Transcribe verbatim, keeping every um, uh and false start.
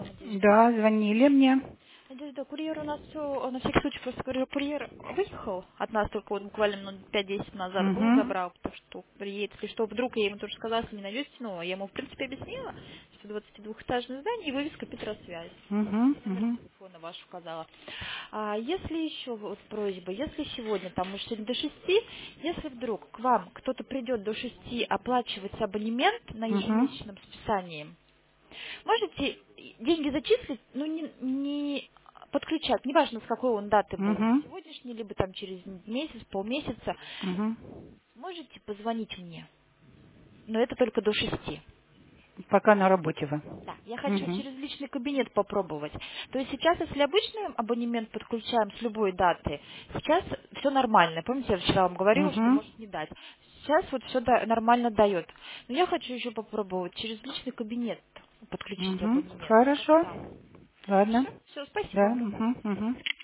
звонила, Надежда. Да, звонили мне. Надежда, курьер у нас все, на всякий случай, просто говорю, курьер выехал от нас только вот буквально минут пять-десять назад, был, Угу. забрал, потому что приедет, если что, вдруг я ему тоже сказала, если не найдете, ну, я ему, в принципе, объяснила, что двадцатидвухэтажное здание и вывеска Петросвязь. Угу. Номер Угу. телефона ваш указала. А если еще вот просьба, если сегодня, там, может, сегодня до шести, если вдруг к вам кто-то придет до шести оплачивать абонемент на Угу. ежемесячном списании, можете деньги зачислить, ну, не, не подключать, неважно, с какой он даты был, Угу. сегодняшний, либо там через месяц, полмесяца, Угу. можете позвонить мне, но это только до шести. Пока на работе вы. Да, я хочу Угу. через личный кабинет попробовать. То есть сейчас, если обычный абонемент подключаем с любой даты, сейчас все нормально. Помните, я вчера вам говорила, что Угу. может не дать. Сейчас вот все нормально дает. Но я хочу еще попробовать через личный кабинет подключить Угу. абонемент. Как Хорошо. так? Ладно. Хорошо? Все, спасибо Да. вам. Угу. Угу.